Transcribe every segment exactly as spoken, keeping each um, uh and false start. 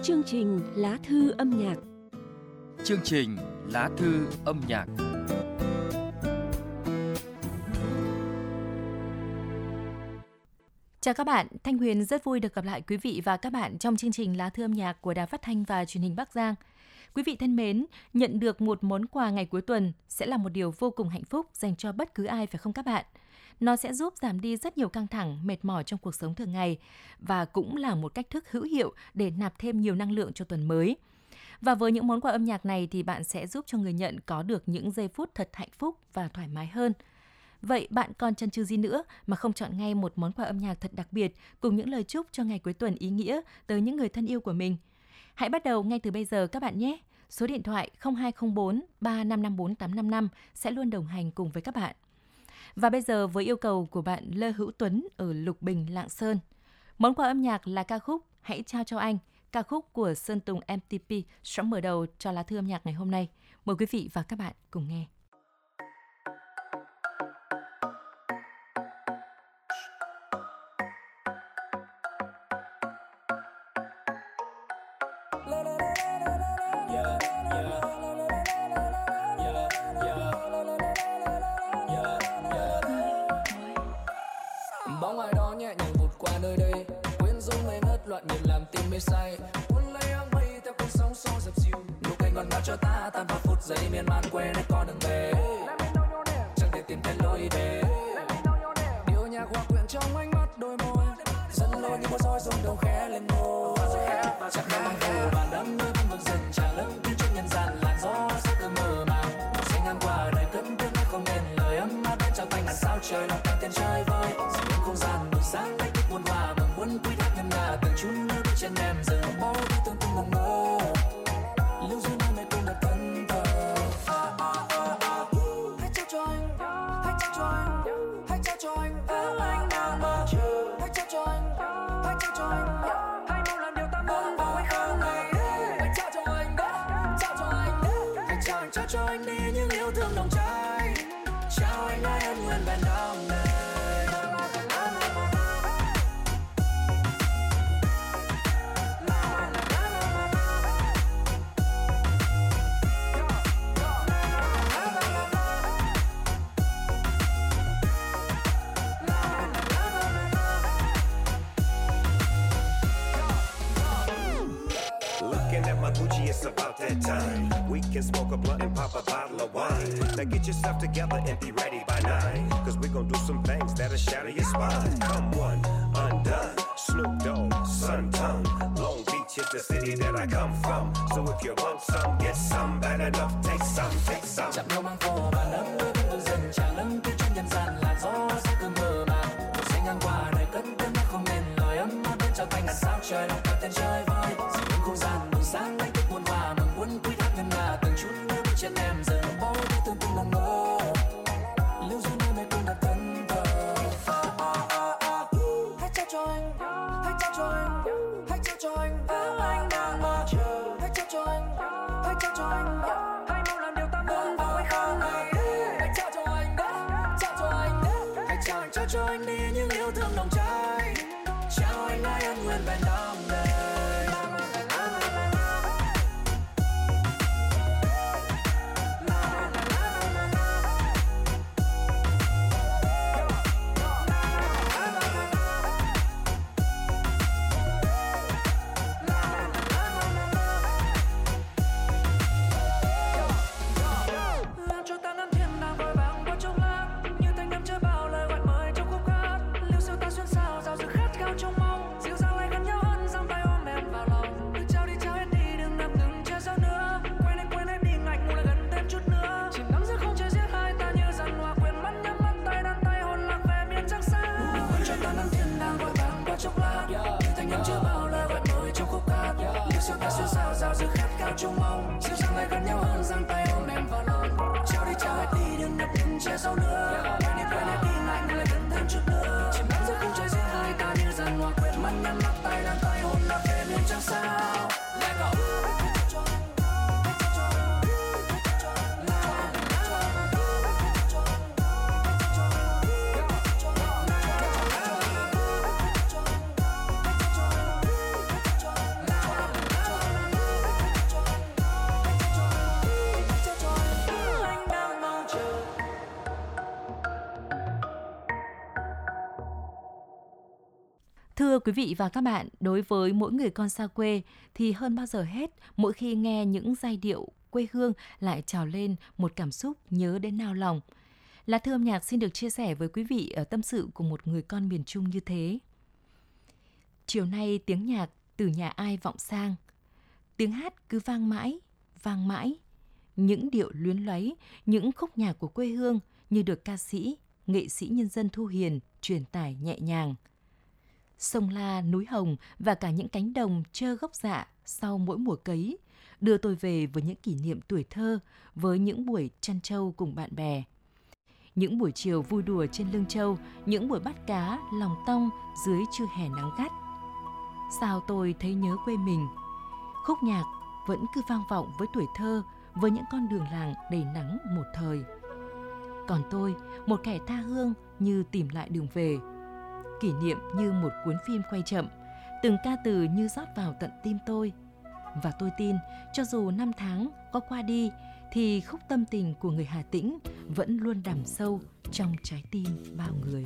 Chương trình Lá thư âm nhạc. Chương trình Lá thư âm nhạc. Chào các bạn, Thanh Huyền rất vui được gặp lại quý vị và các bạn trong chương trình Lá thư âm nhạc của Đài Phát thanh và Truyền hình Bắc Giang. Quý vị thân mến, nhận được một món quà ngày cuối tuần sẽ là một điều vô cùng hạnh phúc dành cho bất cứ ai, phải không các bạn? Nó sẽ giúp giảm đi rất nhiều căng thẳng, mệt mỏi trong cuộc sống thường ngày và cũng là một cách thức hữu hiệu để nạp thêm nhiều năng lượng cho tuần mới. Và với những món quà âm nhạc này thì bạn sẽ giúp cho người nhận có được những giây phút thật hạnh phúc và thoải mái hơn. Vậy bạn còn chần chừ gì nữa mà không chọn ngay một món quà âm nhạc thật đặc biệt cùng những lời chúc cho ngày cuối tuần ý nghĩa tới những người thân yêu của mình? Hãy bắt đầu ngay từ bây giờ các bạn nhé! Số điện thoại không hai không bốn ba năm năm bốn tám năm năm sẽ luôn đồng hành cùng với các bạn. Và bây giờ với yêu cầu của bạn Lê Hữu Tuấn ở Lục Bình, Lạng Sơn, món quà âm nhạc là ca khúc Hãy Trao Cho Anh, ca khúc của Sơn Tùng em tê pê sẽ mở đầu cho lá thư âm nhạc ngày hôm nay. Mời quý vị và các bạn cùng nghe. Bóng ai đó nhẹ nhàng vụt qua nơi đây, quyến rũ ngây ngất loạn nhịp làm tim mê say, cuốn lấy áng mây theo cơn sóng xô dập dìu. Nụ cười ngọt ngào cho ta tan vào phút giây miên man quên hết con đường về, chẳng thể tìm thấy lối về. Điệu nhạc hòa quyện trong ánh mắt đôi môi, dẫn lối như bó roi rung đầu khẽ lên môi. Chẳng đâu mang phù bàn đắm nơi vẫn vực dần tràn lấp biến trên nhân gian làn gió sẽ cứ mờ màng. Sẽ ngang qua đời cất tiếng nói không nên lời ấm áp đến trao tay ngàn sao trời lòng tan tiền chơi vơi. Không gian buổi sáng tay thức buồn hòa mừng muốn quý thác ngân nga từng chút nước bước trên em dừng bao thứ tương tư ngẩn ngơ lưu duyên nơi mê cung đặt thân thờ. Hãy trao cho anh, hãy trao cho anh, hãy trao cho anh và anh đang mơ chờ. Hãy trao cho anh, hãy trao cho anh, hãy mau làm điều ta muốn vào hay không này. Hãy trao cho anh, trao cho anh, hãy trao anh, trao cho anh đi những yêu thương nồng cháy. Trao anh ai ân nguyện bền đong đời. It's about that time. We can smoke a blunt and pop a bottle of wine. Now get yourself together and be ready by nine. Cause we gon' do some things that'll shatter your spine. Come one, undone. Snoop Dogg, Sun Tongue. Long Beach is the city that I come from. So if you want some, get some. Bad enough, take some, take some. Chẳng đâu mang phù bàn đắm nơi vẫn vực dần tràn lấp biến trên nhân gian làn gió sẽ cứ mờ màng. Một sẽ ngang qua đời cất tiếng nói không nên lời ấm áp đến trao tay ngàn sao trời lòng tan tiền chơi vơi. Những không gian buổi sáng đánh thức buồn hòa mừng muốn quý thác ngân nga từng chút nước bước trên em dừng bao thứ tương tư ngẩn ngơ lưu duyên nơi mê cung đặt thân thờ. Hãy trao cho anh, hãy trao cho anh, hãy trao cho anh và anh đang mơ chờ. Hãy trao cho anh, hãy trao cho anh, hãy mau làm điều ta muốn vào hay không này. Hãy trao cho anh, trao cho anh, hãy trao anh, trao cho anh đi những yêu thương nồng cháy. Trao anh ai ân nguyện bền đong đời. Trông mong chiều sáng lại gần nhau hơn giang tay ôm em vào lòng. Trao đi trao hết đi đừng nấp đừng che sau nữa. Quên đi quên hết đi ngại lại gần thêm chút nữa. Chìm đắm giữa khung trời riêng hai ta như dàn hoa quên mắt nhắm mắt tay đàn tay hôn lạc về miền trăng sao. Let go. Thưa quý vị và các bạn, đối với mỗi người con xa quê thì hơn bao giờ hết, mỗi khi nghe những giai điệu quê hương lại trào lên một cảm xúc nhớ đến nao lòng. Lá thư âm nhạc xin được chia sẻ với quý vị ở tâm sự của một người con miền Trung như thế. Chiều nay tiếng nhạc từ nhà ai vọng sang, tiếng hát cứ vang mãi, vang mãi. Những điệu luyến láy, những khúc nhạc của quê hương như được ca sĩ, nghệ sĩ nhân dân Thu Hiền truyền tải nhẹ nhàng. Sông La, núi Hồng và cả những cánh đồng trơ gốc dạ sau mỗi mùa cấy đưa tôi về với những kỷ niệm tuổi thơ, với những buổi chăn trâu cùng bạn bè. Những buổi chiều vui đùa trên lưng trâu, những buổi bắt cá lòng tong dưới trưa hè nắng gắt. Sao tôi thấy nhớ quê mình. Khúc nhạc vẫn cứ vang vọng với tuổi thơ, với những con đường làng đầy nắng một thời. Còn tôi, một kẻ tha hương như tìm lại đường về. Kỷ niệm như một cuốn phim quay chậm, từng ca từ như rót vào tận tim tôi. Và tôi tin, cho dù năm tháng có qua đi, thì khúc tâm tình của người Hà Tĩnh vẫn luôn đằm sâu trong trái tim bao người.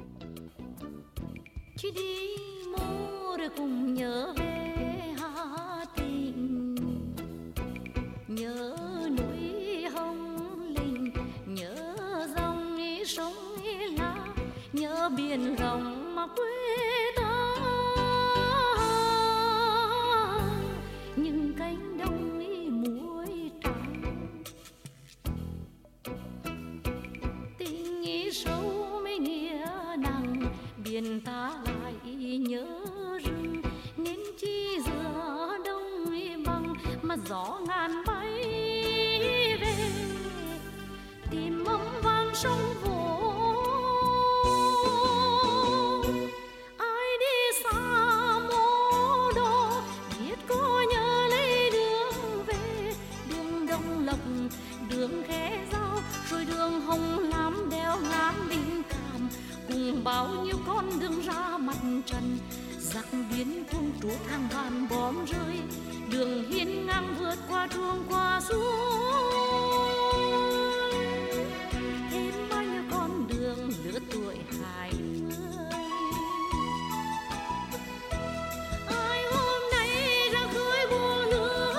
Chỉ đi mô rồi cùng nhớ về Hà Tĩnh, nhớ núi Hồng Linh, nhớ dòng sông La, nhớ biển rộng mà quê ta. Những cánh đồng muối trắng, tình ý sâu mấy nghĩa nặng, biển ta lại nhớ rừng, nên chi giữa đông bằng mà gió ngàn bay về, tìm âm vang sông Vỗ. Ai đi xa mô đô biết có nhớ lấy đường về, đường Đông Lộc, đường Ghé Giao, rồi đường Hồng Lam đèo Ngán Đình Cảm, cùng bao nhiêu con đường ra mặt trần. Giặc biến thung trút hàng vạn bom rơi, đường hiên ngang vượt qua truông qua suối. Thêm bao nhiêu con đường lứa tuổi hai mươi. Ai hôm nay ra khơi bùa lửa,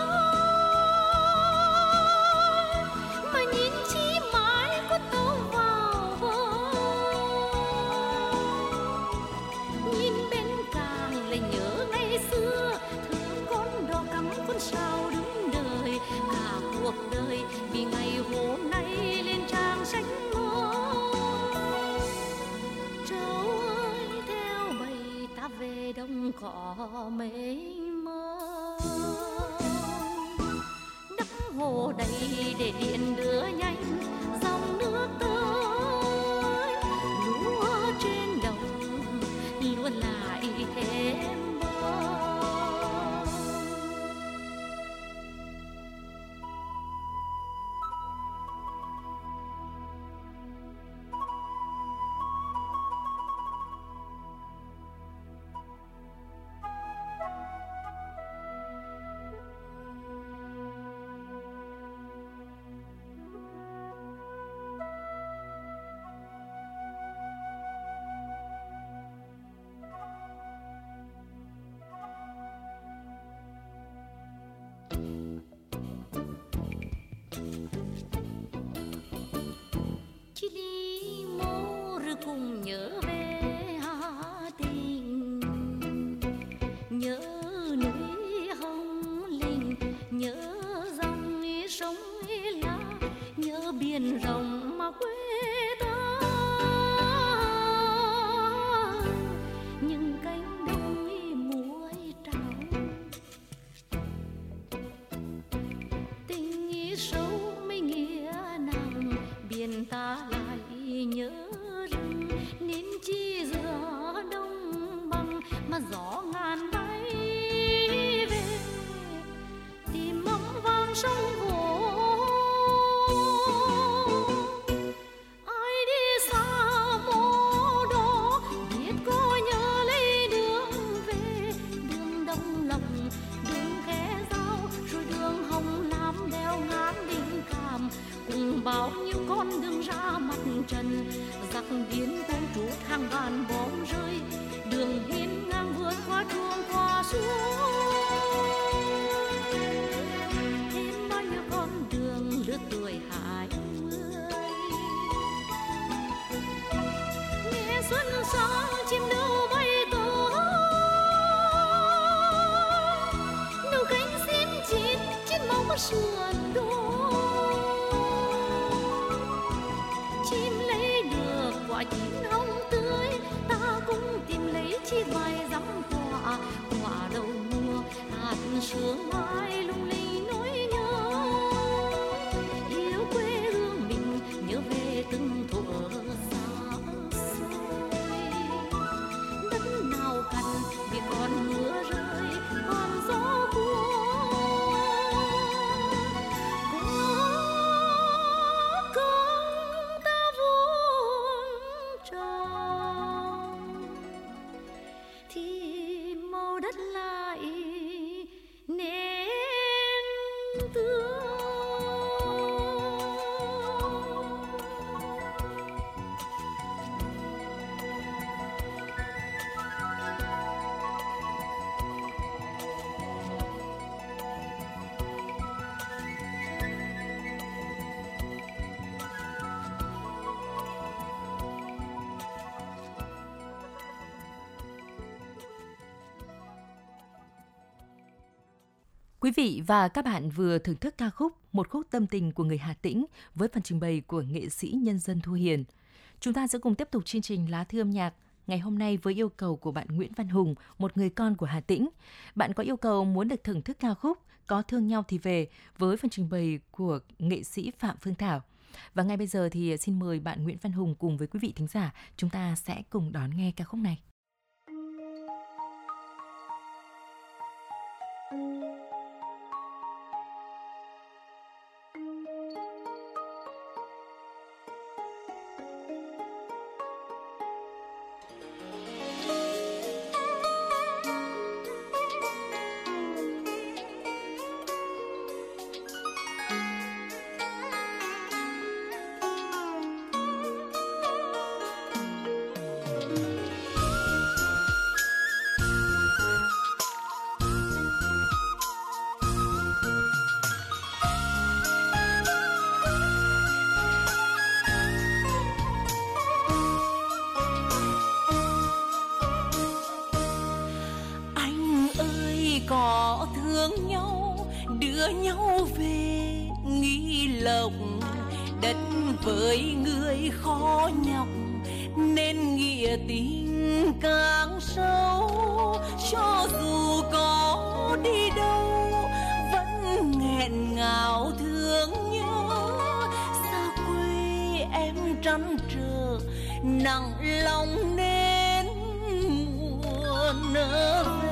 mà nhìn chi mãi có tàu vào bờ. Nhìn bên càng lại nhớ ngày xưa, thương con đò cắm con sao đứng đời. Cả cuộc đời vì ngày hôm nay lên trang sách mới. Trâu ơi theo bầy ta về đồng cỏ mênh mông, đắp hồ đầy để điện đưa nhanh dòng nước tới. Lúa trên đồng luôn lại thêm bông. Chỉ đi mô rồi cùng nhớ về Hà Tĩnh, nhớ núi Hồng Linh, nhớ dòng sông La, nhớ biển rộng mà quê ta. Những cánh đồng muối trắng, tình ý sâu mấy nghĩa nặng, biển ta lại nhớ rừng, nên chi giữa đông bằng mà gió ngàn bay về, tìm âm vang sông Vỗ. Ai đi xa mô đô biết có nhớ lấy đường về, đường Đông Lộc, đường Ghé Giao, rồi đường Hồng Lam đèo Ngán Đình Cảm, cùng bao nhiêu con đường ra mặt trần. Giặc biến cuốn trút hàng ngàn bom rơi, đường hiên ngang sườn đồi. Chim lấy được quả chín hồng tươi, ta cũng tìm lấy chiếc vài dắm quả. Quả đầu mùa hạt sương mai lung linh nỗi nhớ, yêu quê hương mình nhớ về từng thuở xa xôi. Đất nào cằn vì còn mưa rơi, còn gió buồn. Có công ta vun trồng thì màu đất lại nên tươi. Quý vị và các bạn vừa thưởng thức ca khúc Một khúc tâm tình của người Hà Tĩnh với phần trình bày của nghệ sĩ nhân dân Thu Hiền. Chúng ta sẽ cùng tiếp tục chương trình Lá thư âm nhạc ngày hôm nay với yêu cầu của bạn Nguyễn Văn Hùng, một người con của Hà Tĩnh. Bạn có yêu cầu muốn được thưởng thức ca khúc Có thương nhau thì về với phần trình bày của nghệ sĩ Phạm Phương Thảo. Và ngay bây giờ thì xin mời bạn Nguyễn Văn Hùng cùng với quý vị thính giả, chúng ta sẽ cùng đón nghe ca khúc này. Có thương nhau đưa nhau về Nghi Lộc, đất với người khó nhọc nên nghĩa tình càng sâu. Cho dù có đi đâu vẫn nghẹn ngào thương nhớ, xa quê em trăn trở nặng lòng nên muốn nỡ về.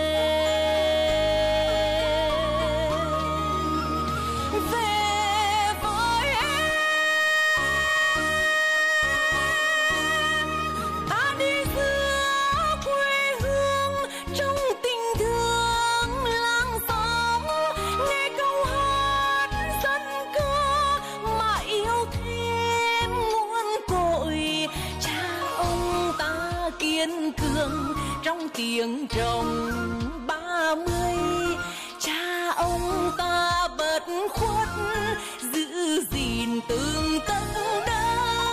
Trong tiếng trồng ba mươi, cha ông ta bất khuất giữ gìn từng tấc đất.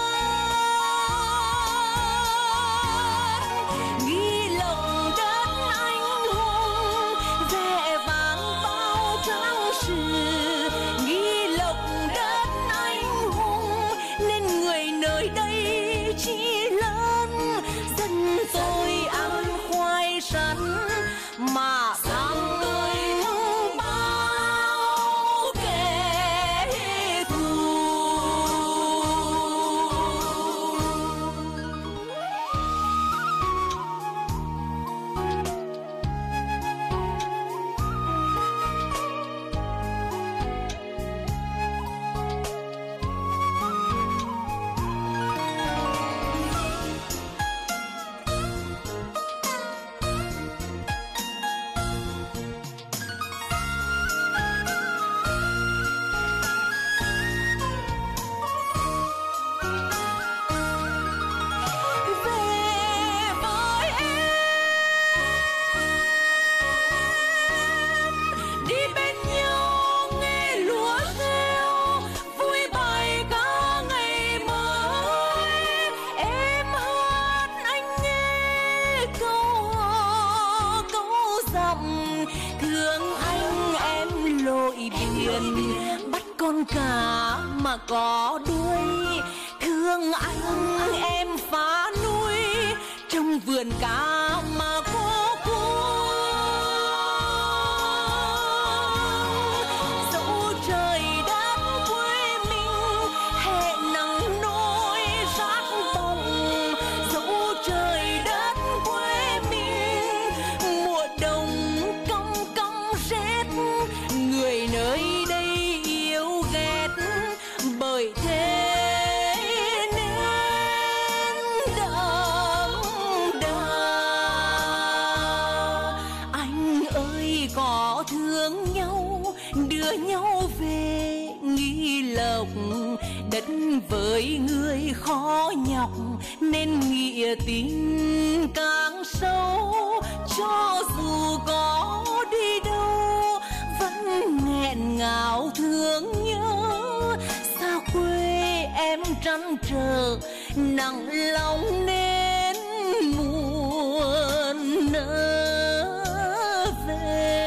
Nghi Lộc đất anh hùng vẻ vang bao trang sử. Nghi Lộc đất anh hùng nên người nơi đây chỉ lớn dân tôi ăn khoai sắn mà sang tới thương bao kẻ thù. thuyền bắt con cá mà có đuôi. Thương anh em phá núi trong vườn cá mà có cuông. Dẫu trời đất quê mình hè nắng nỗi rát bóng, dẫu trời đất quê mình mùa đông cong cong rét, người nơi đây yêu ghét bởi thế đất với người khó nhọc nên nghĩa tình càng sâu. Cho dù có đi đâu vẫn nghẹn ngào thương nhớ, xa quê em trăn trở nặng lòng nên muộn nỡ về.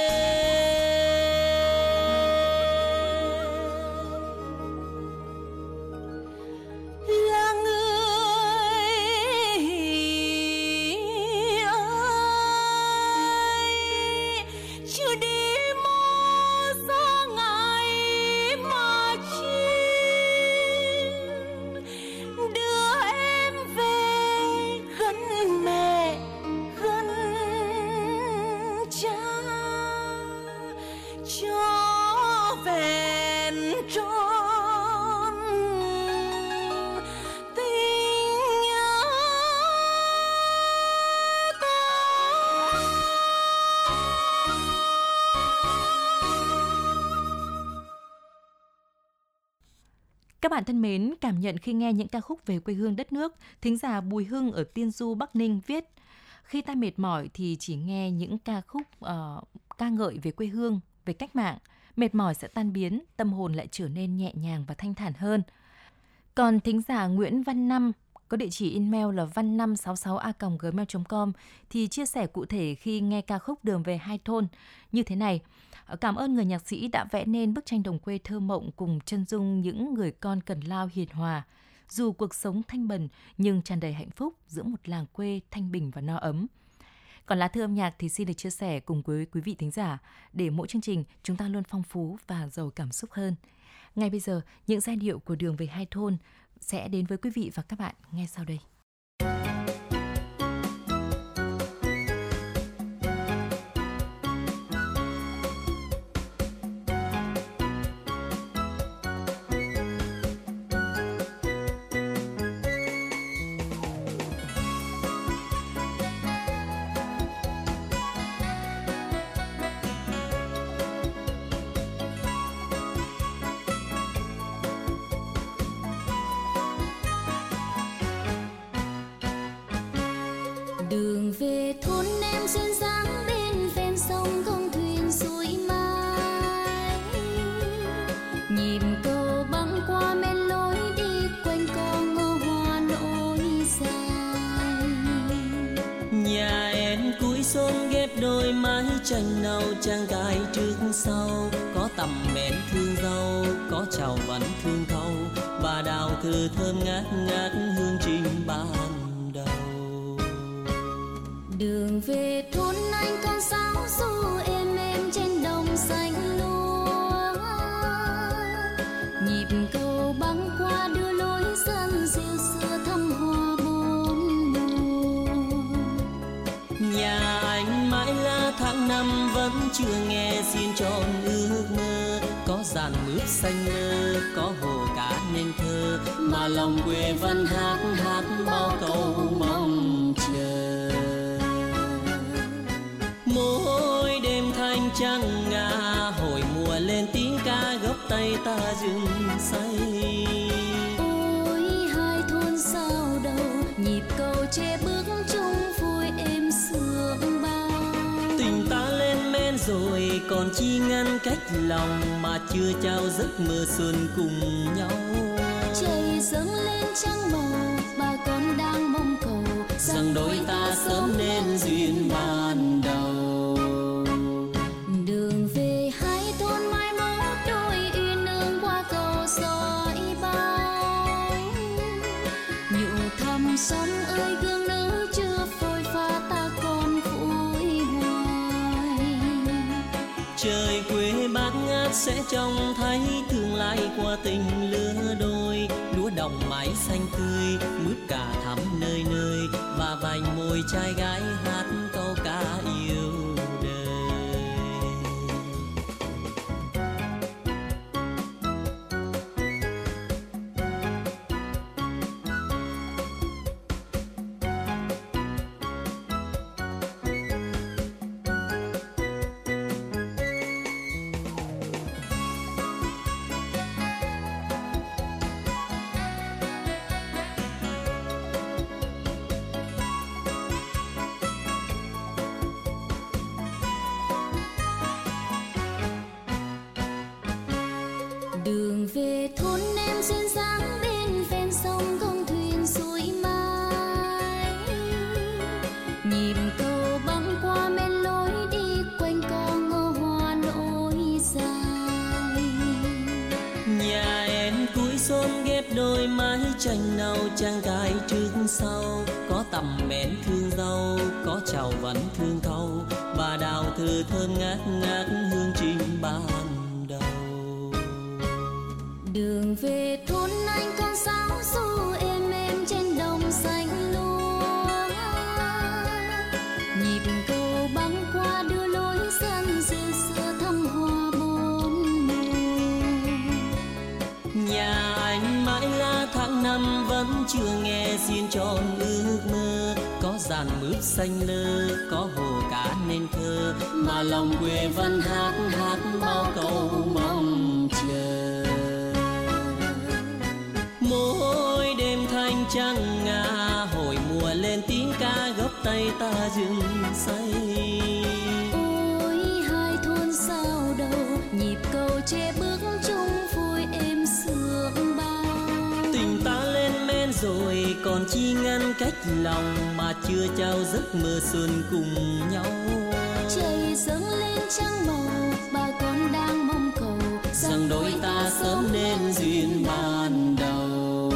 Các bạn thân mến, cảm nhận khi nghe những ca khúc về quê hương đất nước, thính giả Bùi Hưng ở Tiên Du, Bắc Ninh viết: khi ta mệt mỏi thì chỉ nghe những ca khúc uh, ca ngợi về quê hương, về cách mạng, mệt mỏi sẽ tan biến, tâm hồn lại trở nên nhẹ nhàng và thanh thản hơn. Còn thính giả Nguyễn Văn Năm có địa chỉ email là văn năm sáu sáu a còng gmail chấm com thì chia sẻ cụ thể khi nghe ca khúc Đường về hai thôn như thế này: cảm ơn người nhạc sĩ đã vẽ nên bức tranh đồng quê thơ mộng cùng chân dung những người con cần lao hiền hòa. Dù cuộc sống thanh bần nhưng tràn đầy hạnh phúc giữa một làng quê thanh bình và no ấm. Còn lá thư âm nhạc thì xin được chia sẻ cùng với quý vị thính giả để mỗi chương trình chúng ta luôn phong phú và giàu cảm xúc hơn. Ngay bây giờ, những giai điệu của Đường về hai thôn sẽ đến với quý vị và các bạn ngay sau đây. Đường về thôn em duyên dáng bên ven sông con thuyền xuôi mai, nhịp cầu băng qua men lối đi quanh con ngô hoa nỗi dài. Nhà em cuối xuân ghép đôi mái tranh nâu trang cài trước sau, có tầm mến thương dâu, có chào vẫn thương thâu, và đào thư thơm ngát ngát hương trình ban đầu. Đường về thôn anh con sáo ru êm êm trên đồng xanh lúa, nhịp cầu băng qua đưa lối dân dịu xưa thăm hoa bốn mùa. Nhà anh mãi là tháng năm vẫn chưa nghe xin tròn ước mơ, có dàn mướp xanh lơ, có hồ cá nên thơ, mà lòng quê vẫn hát hát bao câu mong chờ. Mỗi đêm thanh trăng ngà, hồi mùa lên tiếng ca gốc tay ta rừng say. Ôi hai thôn sao đầu, nhịp cầu che bước chung vui êm sương bao. Tình ta lên men rồi còn chi ngăn cách lòng, mà chưa trao giấc mơ xuân cùng nhau. Trời dâng lên trăng màu, bà con đang mong cầu rằng đôi ta sớm nên duyên ban đầu. Đường về hai thôn mai mốt ngát sẽ trông thấy tương lai qua tình lứa đôi. Lúa đồng mái xanh tươi mướp cà thắm nơi nơi, và vành môi trai gái hát câu ca yêu đời. Đường về thôn em duyên dáng bên ven sông, con thuyền xuôi mãi. Nhịp cầu băng qua men lối đi quanh co ngô hoa nỗi dài. Nhà em cuối xóm ghép đôi mái tranh nâu trang cài trước sau. Có tầm mến thương dâu, có chầu vẫn thương thâu, và đào thơ thơm ngát ngát hương trình ban đầu. Đường về thôn anh con sáo ru êm êm trên đồng xanh lúa. Nhịp cầu băng qua đưa lối dân dư xưa thăm hoa bốn mùa. Nhà anh mãi là tháng năm vẫn chưa nghe xin tròn ước mơ. Có dàn mướp xanh lơ, có hồ cá nên thơ, mà lòng quê vẫn hát hát bao câu mong chờ. Mỗi đêm thanh trăng ngà, hồi mùa lên tiếng ca gốc tay ta dừng say. Ôi hai thôn sao đầu, nhịp cầu che bước chung vui êm sương bao. Tình ta lên men rồi còn chi ngăn cách lòng, mà chưa trao giấc mơ xuân cùng nhau. Trời dâng lên trăng màu, bà con đang mong cầu rằng đôi ta sớm nên duyên ban đầu.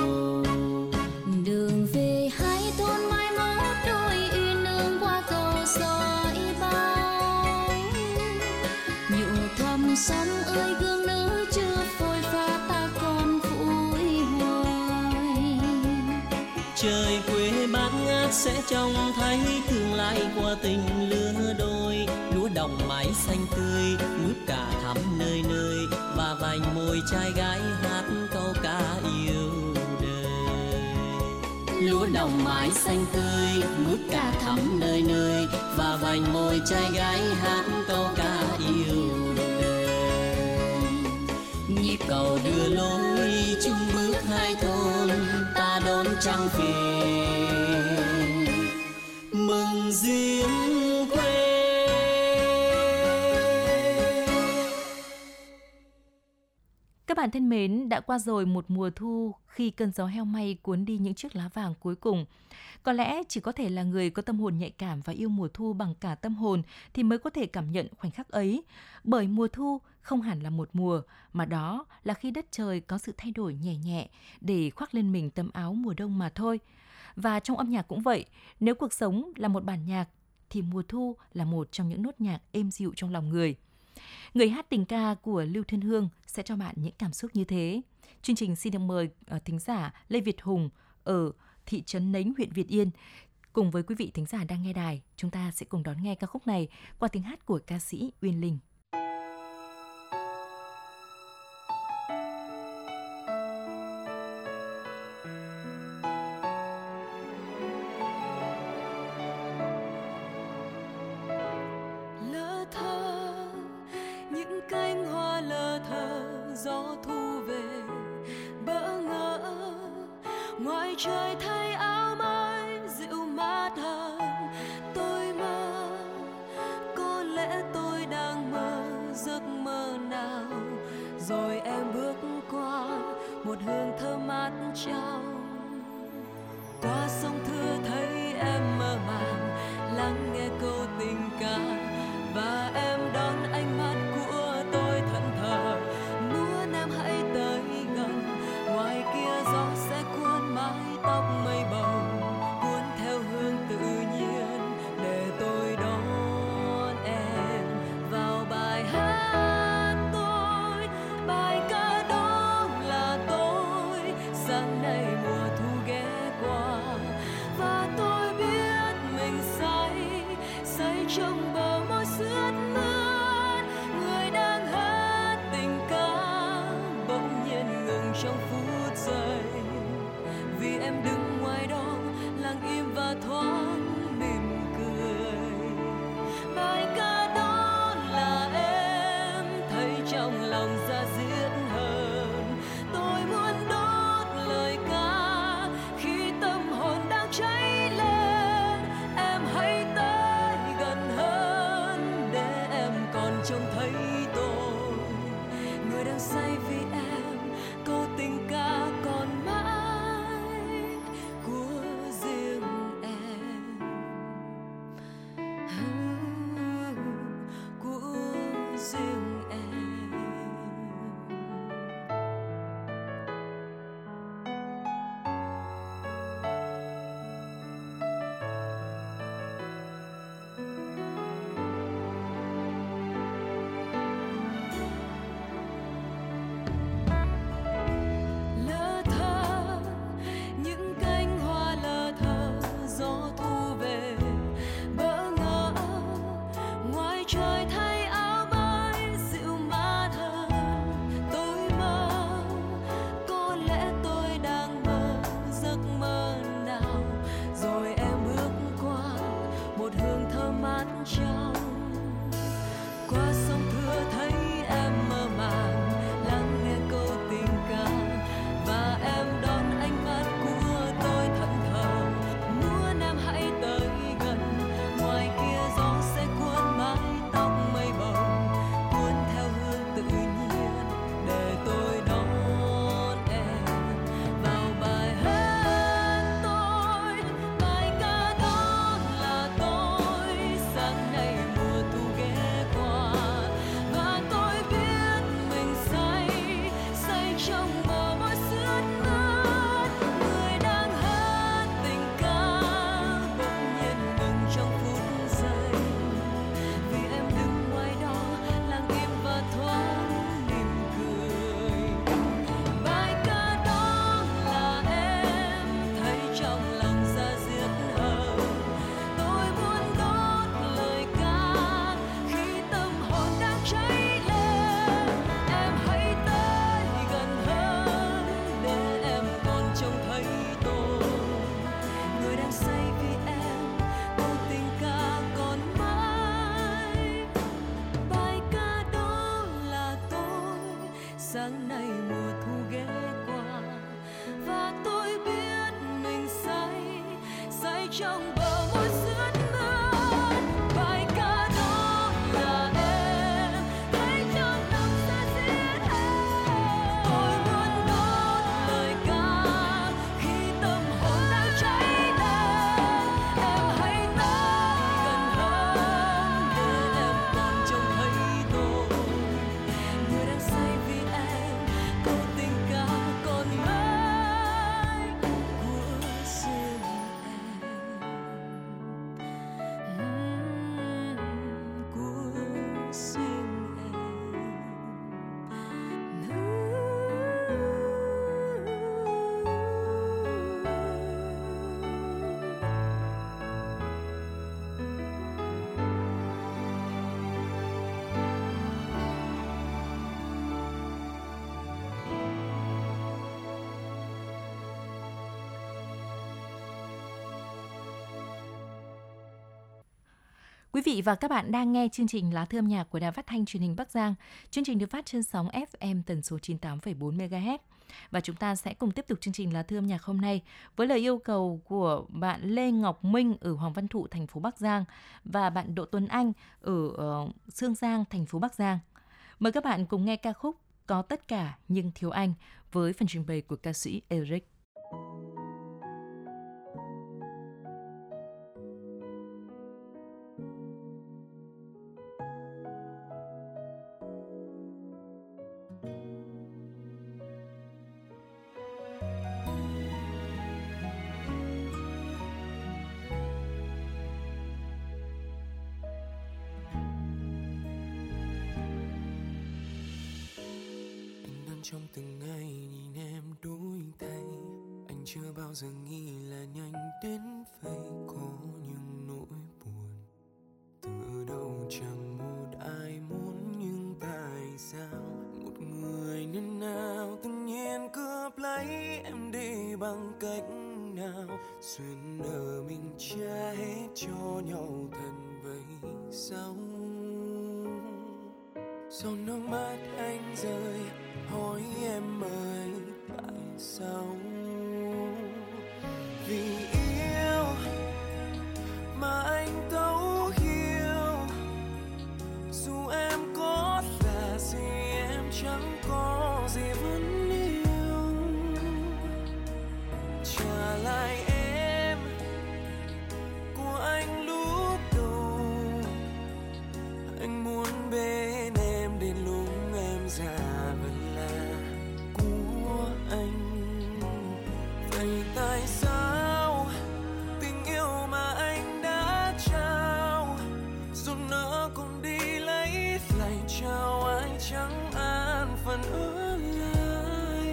Đường về hai thôn mai mốt đôi uy nương qua cầu dõi bao. Nhụ thầm sông ơi gương nữ chưa phôi pha, ta còn vui hoài. Trời quê bát ngát sẽ trông thấy tương lai qua tình lứa đôi. Lúa đồng mái xanh tươi mướp cà thắm nơi nơi, và vành môi trai gái hát câu ca yêu đời. Lúa đồng mái xanh tươi mướp cà thắm nơi nơi, và vành môi trai gái hát câu ca yêu đời. Nhịp cầu đưa lối chung bước hai thôn, ta đón trăng về mừng duyên quê. Các bạn thân mến, đã qua rồi một mùa thu khi cơn gió heo may cuốn đi những chiếc lá vàng cuối cùng. Có lẽ chỉ có thể là người có tâm hồn nhạy cảm và yêu mùa thu bằng cả tâm hồn thì mới có thể cảm nhận khoảnh khắc ấy. Bởi mùa thu không hẳn là một mùa, mà đó là khi đất trời có sự thay đổi nhẹ nhẹ để khoác lên mình tấm áo mùa đông mà thôi. Và trong âm nhạc cũng vậy, nếu cuộc sống là một bản nhạc thì mùa thu là một trong những nốt nhạc êm dịu trong lòng người. Người hát tình ca của Lưu Thiên Hương sẽ cho bạn những cảm xúc như thế. Chương trình xin được mời uh, thính giả Lê Việt Hùng ở thị trấn Nánh, huyện Việt Yên. Cùng với quý vị thính giả đang nghe đài, chúng ta sẽ cùng đón nghe ca khúc này qua tiếng hát của ca sĩ Uyên Linh. Gió thu về bỡ ngỡ, ngoài trời thay áo mới dịu mát hơn. Tôi mơ, có lẽ tôi đang mơ giấc mơ nào, rồi em bước qua một hương thơm mát trong. Qua sông Thưa thấy em mơ màng lắng nghe câu tình ca, và em đón ánh mắt của tôi thẫn thờ. Muốn em hãy tới gần, ngoài kia gió sẽ cuốn mái tóc mây trong bờ môi sướt mướt. Người đang hát tình ca bỗng nhiên ngừng trong phút giây, vì em đứng ngoài đó lặng im và thoáng mỉm cười. Bài ca đó là em thấy trong lòng ra diết hơn. Tôi muốn đốt lời ca khi tâm hồn đang cháy lên. Em hãy tới gần hơn để em còn trông thấy tôi, người đang say vì em. Câu tình ca còn mãi của riêng em, của riêng em. Lỡ thơ những cánh hoa lỡ thơ, gió thu về bỡ ngỡ. Ngoài trời thay áo mới dịu mát hơn. Tôi mơ, có lẽ tôi đang mơ giấc mơ nào. Rồi em bước qua một hương thơm mát trong. Qua sông thưa thấy em mơ màng lắng nghe câu tình ca, và em đón ánh mắt của tôi thẫn thờ. Muốn em hãy tới gần, ngoài kia gió sẽ cuốn mái tóc mây bồng, cuốn theo hương tự nhiên để tôi đón em vào bài hát tôi. Bài ca đó là tôi, sáng nay mùa thu ghé qua, và tôi biết mình say, say trong bờ môi sướt mướt. Người đang hát tình ca bỗng nhiên ngừng trong phút giây, vì em đứng ngoài đó lặng im và thoáng mỉm cười. Bài ca đó là em thấy trong lòng ra diết hơn. Tôi muốn đốt lời ca khi tâm hồn đang cháy lên. Em hãy tới gần hơn để em còn trông thấy tôi, người đang say vì em. Câu tình ca còn mãi, bài ca đó là tôi, sáng nay mùa thu ghé qua, và tôi biết mình say, say trong bờ môi sướt mướt. Bài ca đó là em thấy trong lòng ra diết hơn. Tôi muốn đốt lời ca khi tâm hồn đang cháy lên. Em hãy tới gần hơn để em còn trông thấy tôi, người đang say vì em. Câu tình ca còn mãi của riêng em, của riêng Quý vị và các bạn đang nghe chương trình Lá thư âm nhạc của Đài Phát thanh Truyền hình Bắc Giang. Chương trình được phát trên sóng ép em tần số chín mươi tám phẩy bốn mê ga héc. Và chúng ta sẽ cùng tiếp tục chương trình Lá thư âm nhạc hôm nay với lời yêu cầu của bạn Lê Ngọc Minh ở Hoàng Văn Thụ, thành phố Bắc Giang và bạn Đỗ Tuấn Anh ở uh, Sương Giang, thành phố Bắc Giang. Mời các bạn cùng nghe ca khúc Có tất cả nhưng thiếu anh với phần trình bày của ca sĩ Eric. Trong từng ngày nhìn em đổi thay, anh chưa bao giờ nghĩ là nhanh đến vậy. Có những nỗi buồn từ cho nhau thân với nhau. Giọt nước mắt anh rơi hỏi em ơi tại sao? Vì yêu mà anh thấu hiểu, dù em có là gì em chẳng có gì vẫn yêu. Trả lại em của anh lúc đầu, anh muốn bên em đến lúc em già vẫn là của anh. Vậy tại sao tình yêu mà anh đã trao dù nỡ cùng đi lấy lại trao ai chẳng an phận ở lại?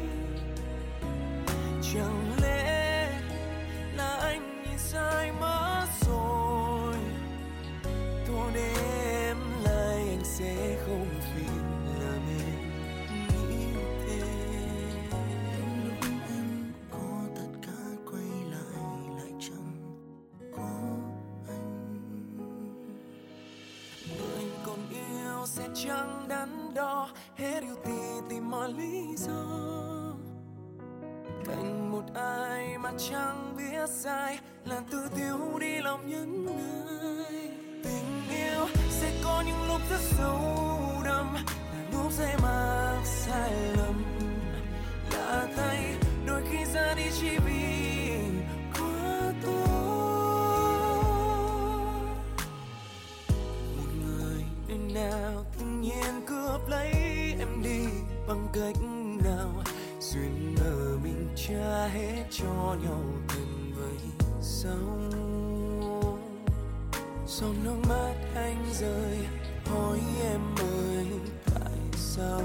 Chẳng lẽ là anh nhìn sai mất rồi? Thôi để em lại anh sẽ không phiền làm em nghĩ thế. Lúc em có tất cả quay lại lại chẳng có anh. Người anh còn yêu sẽ chẳng đắn đo, hết yêu thì tìm mọi lý do. Cạnh một ai mà chẳng biết sai là tự thiếu đi lòng những ai. Tình yêu sẽ có những lúc rất sâu đậm, là lúc sẽ mắc sai lầm, là tay đôi khi ra đi chỉ vì quá tốt. Một người nơi nào tự nhiên cướp lấy em đi bằng cách nào, duyên nợ mình trả hết cho nhau thân với nhau. Giọt nước mắt anh rơi hỏi em ơi tại sao?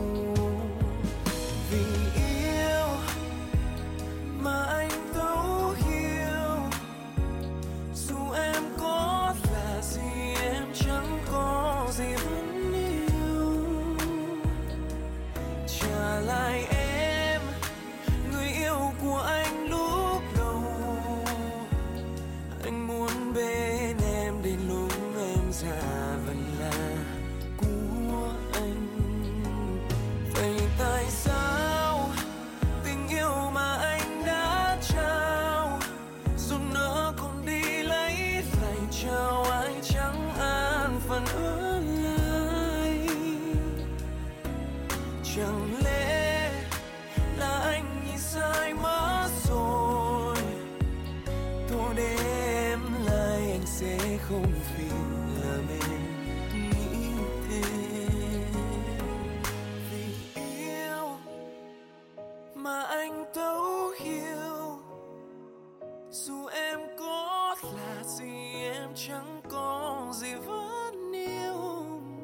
Vì yêu mà anh thấu hiểu, dù em có là gì em chẳng có gì vẫn yêu. Trả lại em người yêu của anh lúc đầu, anh muốn bên em đến lúc em già vẫn là của anh. Vậy tại sao tình yêu mà anh đã trao dù nỡ cùng đi lấy lại trao ai chẳng an phận ở lại? Chẳng lẽ là anh nhìn sai mất rồi? Thôi để em lại anh sẽ không phiền làm em nghĩ thế. Vì yêu mà anh thấu hiểu, dù em có là gì em chẳng có gì vẫn yêu.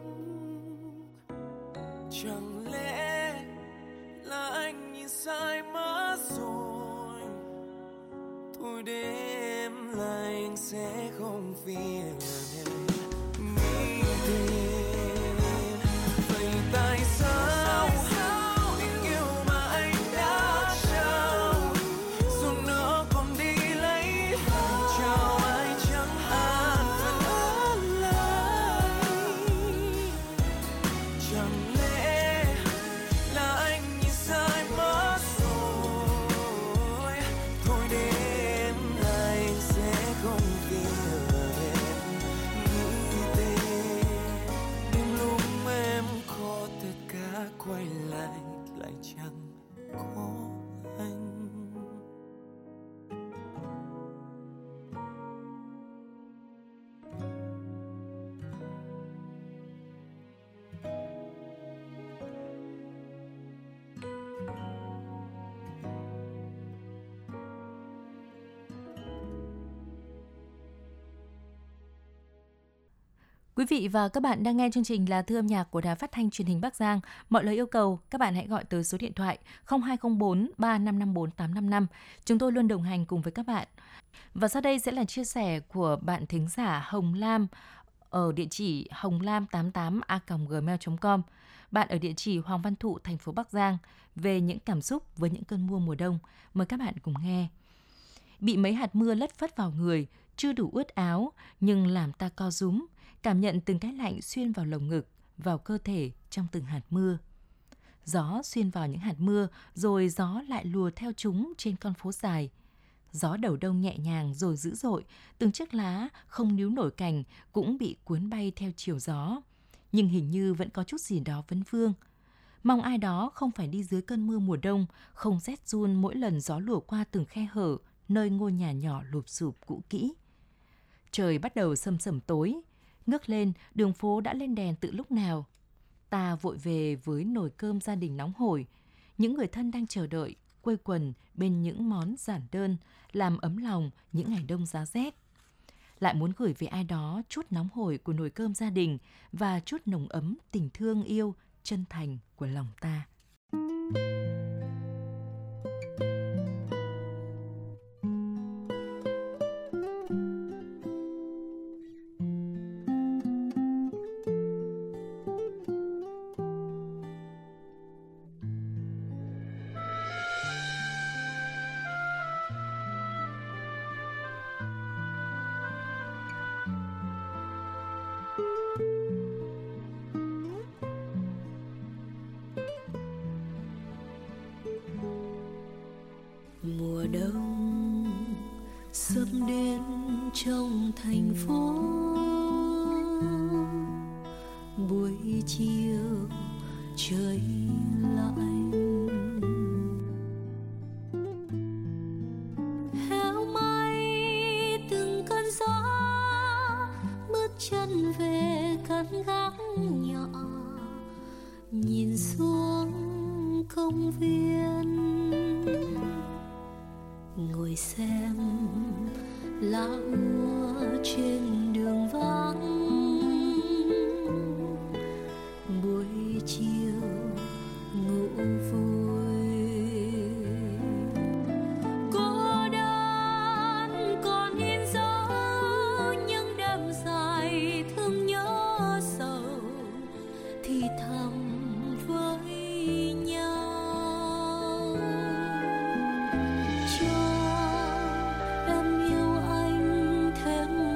Chẳng lẽ là anh nhìn sai mất rồi? Thôi để em lại anh sẽ không phiền làm em nghĩ thêm. Vậy tại sao tình yêu mà anh đã trao dù nỡ còn đi lấy lại trao ai chẳng an phận ở lại? Chẳng lẽ là anh nhìn sai mất rồi? Thôi để em lại anh sẽ không phiền em nghĩ thêm. Đến lúc em có tất cả quay lại lại chẳng có anh. Quý vị và các bạn đang nghe chương trình Lá Thư âm nhạc của Đài Phát thanh Truyền hình Bắc Giang. Mọi lời yêu cầu, các bạn hãy gọi tới số điện thoại không hai không bốn ba năm năm bốn tám năm năm. Chúng tôi luôn đồng hành cùng với các bạn. Và sau đây sẽ là chia sẻ của bạn thính giả Hồng Lam ở địa chỉ hồng lam tám tám a còng gmail chấm com. Bạn ở địa chỉ Hoàng Văn Thụ, thành phố Bắc Giang về những cảm xúc với những cơn mưa mùa đông. Mời các bạn cùng nghe. Bị mấy hạt mưa lất phất vào người, chưa đủ ướt áo nhưng làm ta co rúm, cảm nhận từng cái lạnh xuyên vào lồng ngực, vào cơ thể trong từng hạt mưa. Gió xuyên vào những hạt mưa, rồi gió lại lùa theo chúng trên con phố dài. Gió đầu đông nhẹ nhàng rồi dữ dội, từng chiếc lá không níu nổi cành cũng bị cuốn bay theo chiều gió. Nhưng hình như vẫn có chút gì đó vấn vương. Mong ai đó không phải đi dưới cơn mưa mùa đông, không rét run mỗi lần gió lùa qua từng khe hở, nơi ngôi nhà nhỏ lụp xụp cũ kỹ. Trời bắt đầu sầm sầm tối, ngước lên, đường phố đã lên đèn từ lúc nào. Ta vội về với nồi cơm gia đình nóng hổi. Những người thân đang chờ đợi, quây quần bên những món giản đơn, làm ấm lòng những ngày đông giá rét. Lại muốn gửi về ai đó chút nóng hổi của nồi cơm gia đình và chút nồng ấm tình thương yêu, chân thành của lòng ta. Mùa đông sắp đến trong thành phố, buổi chiều trời lạnh, héo may từng cơn gió bước chân về căn gác nhỏ, nhìn xuống công viên ngồi xem lá úa trên đường vắng. Buổi chiều ngủ vui, cô đơn còn in dấu những đêm dài thương nhớ sầu thì thầm với nhau. Cho em yêu anh thêm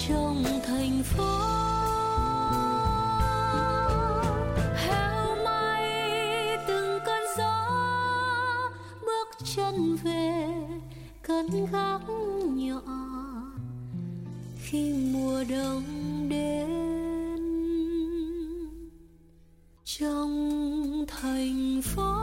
trong thành phố. Heo may từng cơn gió bước chân về cơn gác nhỏ khi mùa đông đến trong thành phố.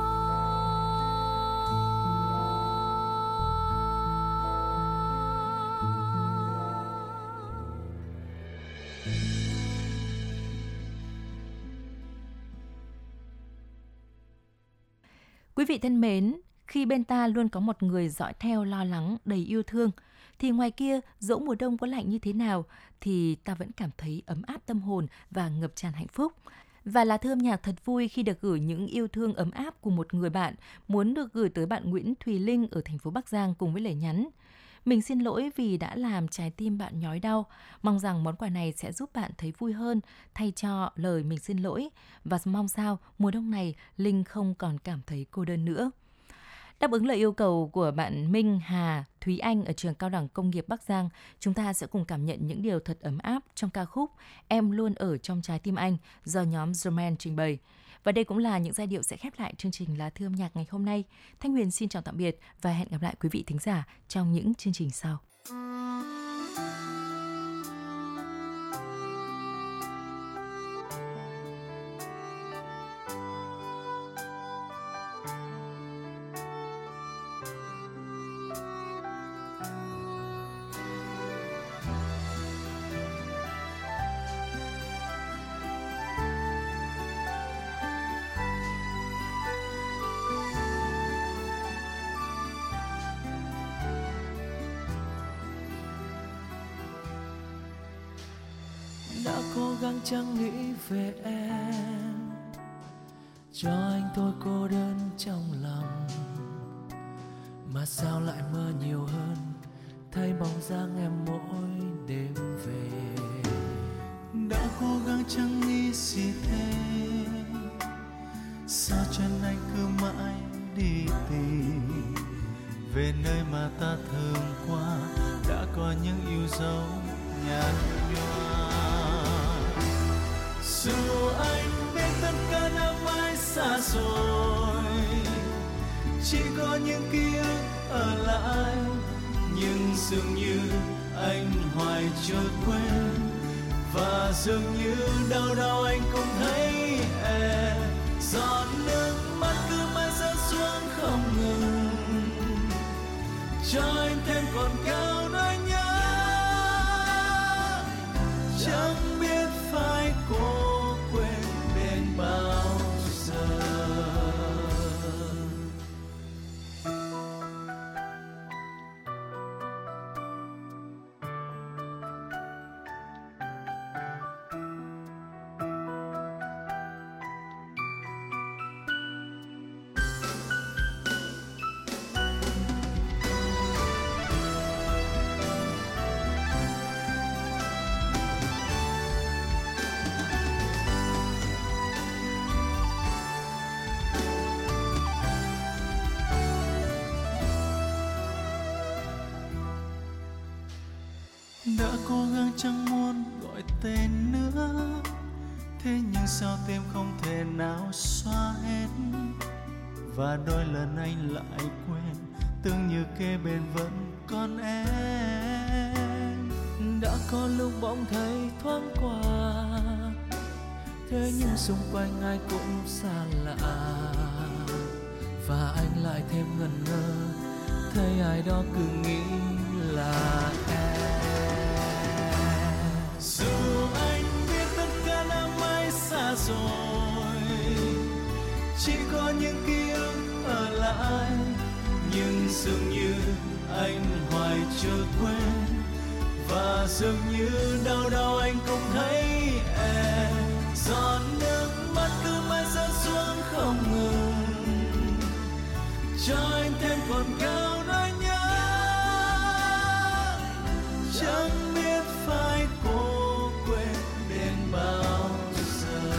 Quý vị thân mến, khi bên ta luôn có một người dõi theo lo lắng đầy yêu thương, thì ngoài kia dẫu mùa đông có lạnh như thế nào thì ta vẫn cảm thấy ấm áp tâm hồn và ngập tràn hạnh phúc. Và lá thư âm nhạc thật vui khi được gửi những yêu thương ấm áp của một người bạn muốn được gửi tới bạn Nguyễn Thùy Linh ở thành phố Bắc Giang cùng với lời nhắn: mình xin lỗi vì đã làm trái tim bạn nhói đau. Mong rằng món quà này sẽ giúp bạn thấy vui hơn thay cho lời mình xin lỗi. Và mong sao mùa đông này Linh không còn cảm thấy cô đơn nữa. Đáp ứng lời yêu cầu của bạn Minh Hà Thúy Anh ở trường Cao đẳng Công nghiệp Bắc Giang, chúng ta sẽ cùng cảm nhận những điều thật ấm áp trong ca khúc Em luôn ở trong trái tim anh do nhóm Roman trình bày. Và đây cũng là những giai điệu sẽ khép lại chương trình Lá thư âm nhạc ngày hôm nay. Thanh Huyền xin chào tạm biệt và hẹn gặp lại quý vị thính giả trong những chương trình sau. Đã cố gắng chẳng nghĩ về em, cho anh tôi cô đơn trong lòng, mà sao lại mơ nhiều hơn, thấy bóng dáng em mỗi đêm về. Đã cố gắng chẳng nghĩ gì thêm, sao chân anh cứ mãi đi tìm về nơi mà ta thường qua, đã có những yêu dấu nhạt nhòa. Dù anh biết tất cả đã mãi xa rồi, chỉ có những ký ức ở lại, nhưng dường như anh hoài chưa quên, và dường như đâu đâu anh cũng thấy em. Giọt nước mắt cứ mãi rơi xuống không ngừng, cho anh thêm còn cao nỗi nhớ, chẳng biết phải cố quên đến bao giờ. Đã cố gắng chẳng muốn gọi tên nữa, thế nhưng sao tim không thể nào xóa hết, và đôi lần anh lại quên, tưởng như kế bên vẫn còn em. Đã có lúc bỗng thấy thoáng qua, thế nhưng xung quanh ai cũng xa lạ, và anh lại thêm ngẩn ngơ, thấy ai đó cứ nghĩ là em. Dù anh biết tất cả đã mãi xa rồi, chỉ có những ký ức ở lại, nhưng dường như anh hoài chưa quên, và dường như đâu đâu anh cũng thấy em. Giọt nước mắt cứ mãi rơi xuống không ngừng, cho anh thêm còn cao nỗi nhớ, chẳng biết phải cố quên đến bao giờ.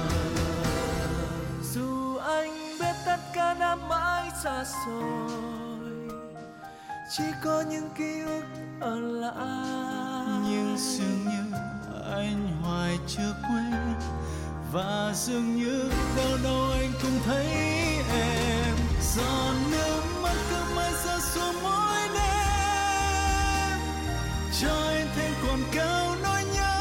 Dù anh biết tất cả đã mãi xa rồi, chỉ có những ký ức ở lại, nhưng dường như anh hoài chưa quên, và dường như đâu đâu anh cũng thấy em. Giọt nước mắt cứ mãi rơi xuống mỗi đêm, cho anh thêm còn cao nỗi nhớ.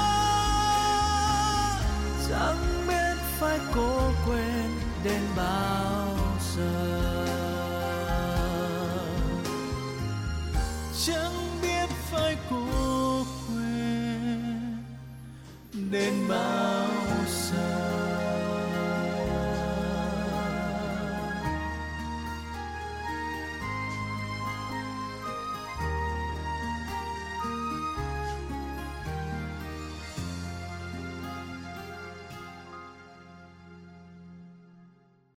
Chẳng biết phải cố quên đến bao giờ, chẳng biết phải cố quên đến bao